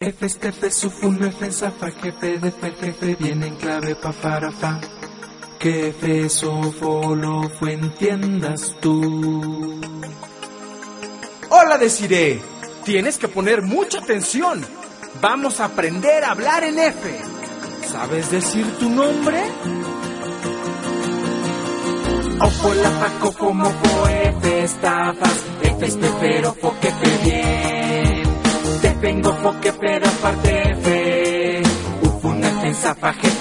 F, estefe, sufun, F, zafa, jefe, defe, jefe, viene en clave, pa, para, fa. Que F, sofo, lo, fue, entiendas tú. Hola, Desiree. Tienes que poner mucha atención. Vamos a aprender a hablar en F. ¿Sabes decir tu nombre? Ofo, la, fa, cofo, mofo, F, estafas, F, estefero, fo, que fe, bien. Te vengo, fo, que pero aparte F. Ufun, F, zafa, jefe,